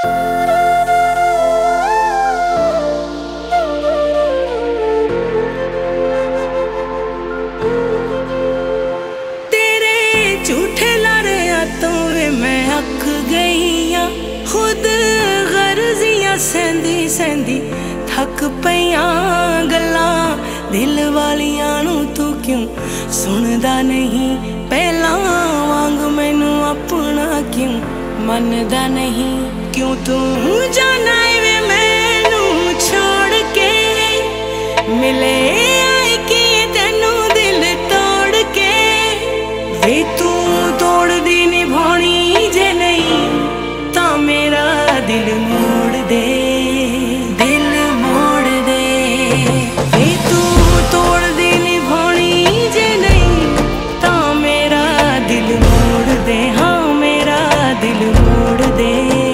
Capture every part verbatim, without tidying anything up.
झूठे लारे तो मैं अख गई हाँ, खुद गर्जियां सहंदी सहंदी थक पईयां गल्लां दिल वालियां नू तू क्यों सुनदा नहीं, पहला वांग मैनू अपना क्यों मनदा नहीं, क्यों तू जाना वे मैनू छोड़ के, मिले आई कि तेनू दिल तोड़ के, वे तू तोड़ दी निभानी जे नहीं ता मेरा दिल मोड़ दे, दिल मोड़ दे, वे तू तोड़ दी निभानी जे नहीं ता मेरा दिल मोड़ दे, हाँ मेरा दिल मोड़ दे।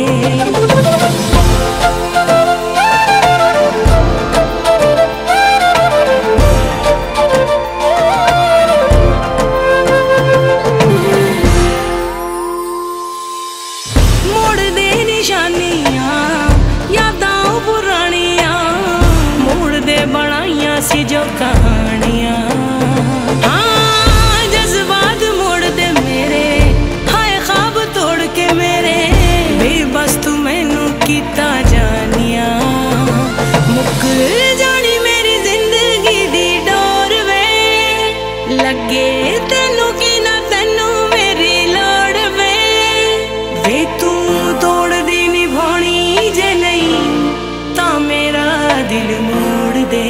सी जो कहानियां हाँ जज्बात मोड़ दे मेरे, हाय ख्वाब तोड़ के मेरे, बेबस तू मैनू कीता जानिया, मुक जानी मेरी जिंदगी दी डोर वे, लगे तेनू की ना तेनू मेरी लोड़ वे, वे तू तोड़ दी निभानी जे नहीं ता मेरा दिल मोड़ दे,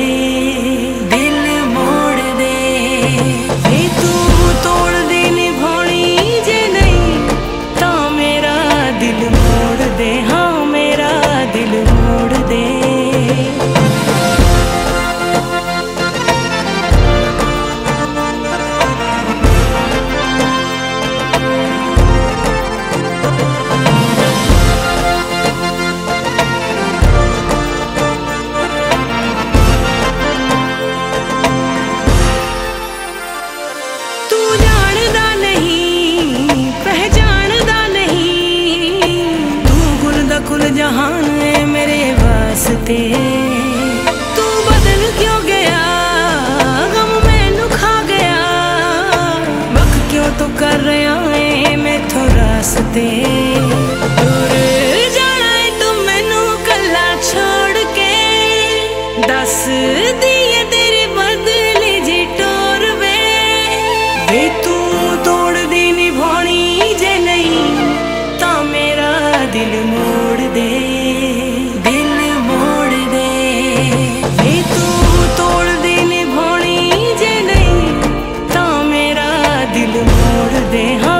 जहान है मेरे वास्ते, तू बदल क्यों गया, गम मैनू खा गया, वक्त क्यों तो कर रहा है मैं तो रास्ते, दूर जाना है तू मैनू कला छोड़ के, दस दिए तेरी बदली जी टोर वे, वे तू तोड़ दी निभानी जे नहीं ता मेरा दिल मोड़ दे, दिल मोड़ दे, वे तू तोड़ दी निभानी जे नहीं ता मेरा दिल मोड़ दे, हाँ